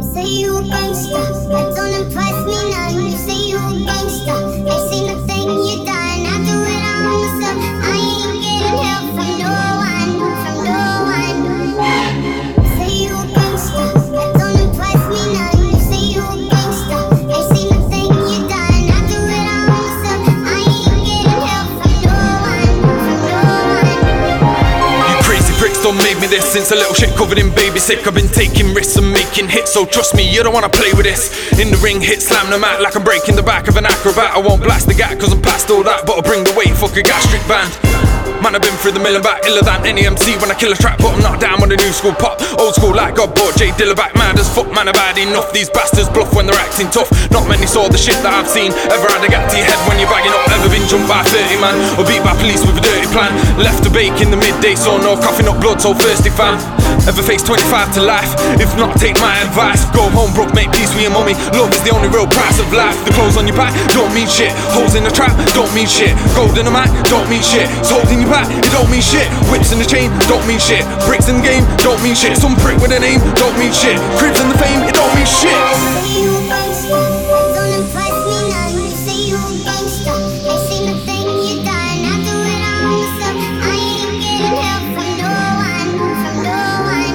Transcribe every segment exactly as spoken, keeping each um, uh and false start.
Say you a gangster, that don't impress me none. You say you a gangster, ain't seen nothing you done. I do it all myself, I ain't getting help from no one, from no one. Say you a gangster, that don't impress me none. You say you a gangster, ain't seen nothing you done. I do it all myself, I ain't getting help from no one, from no one. You crazy pricks don't make me this. Since a little shit covered in baby sick, I've been taking risks and making hits, so trust me, you don't wanna play with this. In the ring, hit slam the mat like I'm breaking the back of an acrobat. I won't blast the gat cause I'm past all that, but I'll bring the weight, fuck a gastric band. Man, I've been through the mill and back, iller than any M C when I kill a track, but I'm not down with the new school pop. Old school like God brought J Dilla back, mad as fuck, man, I've had enough. These bastards bluff when they're acting tough. Not many saw the shit that I've seen. Ever had a gat to your head when you're bagging up? Ever been jumped by thirty man or beat by police with a dirty plan? Left to bake in the midday sun or coughing up blood, so thirsty fam. Ever face twenty-five to life? If not, take my advice. Go home broke, make peace with your mummy. Love is the only real price of life. The clothes on your back don't mean shit. Holes in the trap don't mean shit. Gold in the mat don't mean shit. It's holding your back, it don't mean shit. Whips in the chain don't mean shit. Bricks in the game don't mean shit. Some prick with a name don't mean shit. Cribs in the fame, it don't mean shit. Say you a gangster, that don't impress me none. You say you a gangster, ain't seen nothing you done. I do it all myself, I ain't getting help from no one, from no one.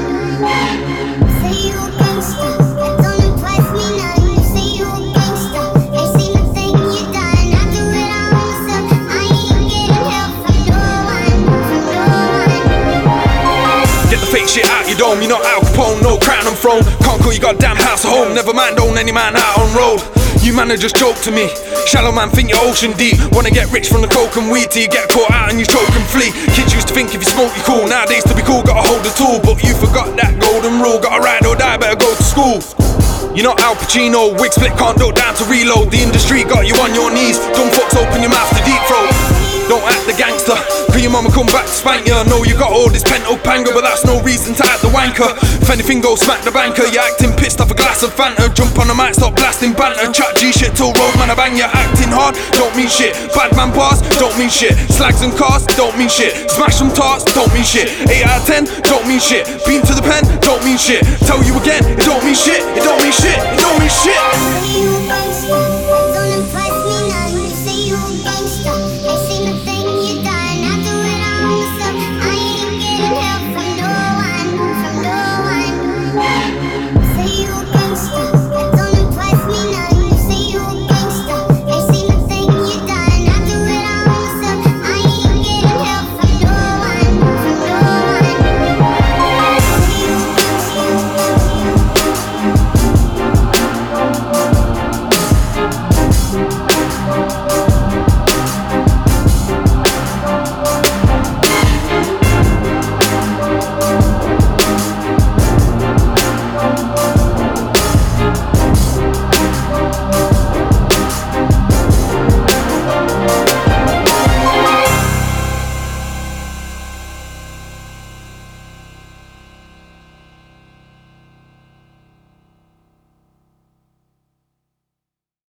Say you a gangster, that don't impress me none. You say you a gangster, ain't seen nothing you done. I do it all myself, I ain't getting help from no one, from no one. Get the fake shit out your dome. You're not Al Capone, no crown and throne. Can't call your goddamn house a home. Never mind, own any man out on road. You man are just joke to me. Shallow man think you're ocean deep. Wanna get rich from the coke and weed till you get caught out and you choke and flee. Kids used to think if you smoke you're cool. Nowadays to be cool gotta hold the tool. But you forgot that golden rule. Gotta ride or die, better go to school. You're not Al Pacino, wig split can't go down to reload. The industry got you on your knees. Dumb fucks open your mouth to deep throat. Don't act the gangster, cause your mama come back to spank ya. Know you got all this pent up anger, but that's no reason to act the wanker. If anything go smack the banker, you're acting pissed off a glass of Fanta. Jump on the mic, stop blasting banter. Chat G shit till road man I bang ya. Acting hard, don't mean shit. Bad man bars, don't mean shit. Slags and cars, don't mean shit. Smash some tarts, don't mean shit. eight out of ten, don't mean shit. Been to the pen, don't mean shit. Tell you again, it don't mean shit. It don't mean shit.